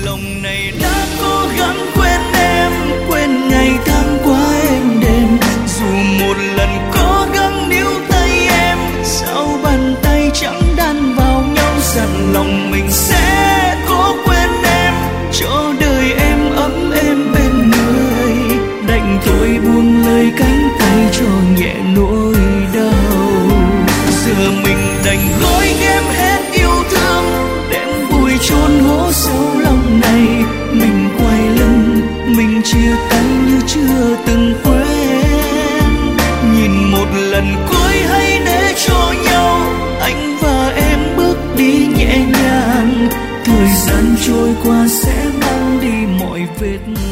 lòng này đã cố gắng quên em, quên ngày tháng qua êm đềm. Dù một lần cố gắng níu tay em, sao bàn tay chẳng đan vào nhau. Dặn lòng mình sẽ cố quên em, cho đời em ấm êm bên người. Đành thôi buông lời cánh tay cho nhẹ nỗi đau. Giờ mình đành gói ghém hết yêu thương, đem vùi chôn hố sâu lòng này. Mình quay lưng, mình chia tay như chưa từng quên. Nhìn một lần cuối hãy để cho nhau, anh và em bước đi nhẹ nhàng. Thời gian trôi qua sẽ mang đi mọi vết